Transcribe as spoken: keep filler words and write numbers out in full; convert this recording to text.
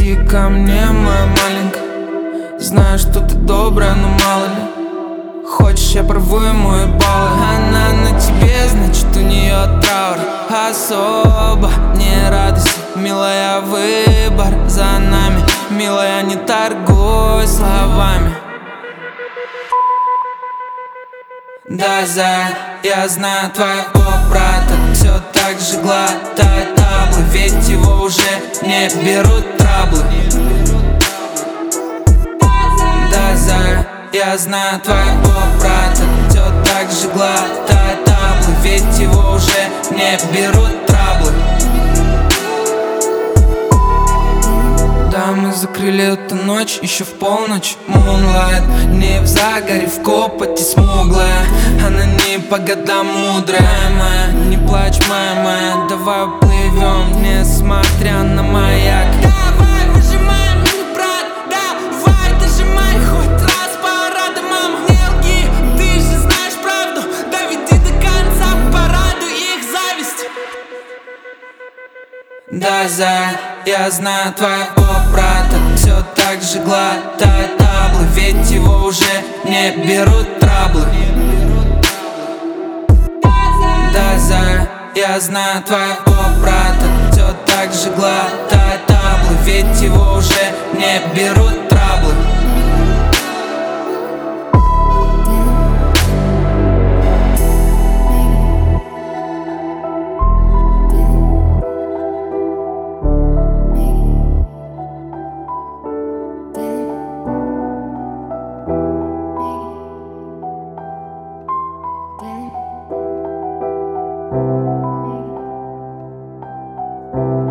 Беги ко мне, моя маленькая. Знаю, что ты добрая, но мало ли. Хочешь, я порву ему и баллы. Она на тебе, значит, у нее траур. Особо не радуйся, милая, выбор за нами. Милая, не торгуй словами. Да, за, я знаю твоего брата. Все так же глотает таблы, ведь его уже не берут траблы. Да, за, я знаю твоего брата. Все так же глотает таблы, ведь его уже не берут траблы. Да, мы закрыли эту ночь еще в полночь. Moonlight, не в загоре, в копоти смуглая. Она не по годам мудрая моя. Не плачь, моя моя, давай уплывем, несмотря на маяк. Давай выжимай, мой брат, давай дожимай хоть раз парада, мама, не лги, ты же знаешь правду, доведи до конца, порадуй их зависть. Да, за, я знаю твоего брата. Все так же глотает таблы, ведь его уже не берут траблы. Да, за, я знаю твоего брата. Все так же глотает таблы, ведь его уже не берут траблы. Thank you.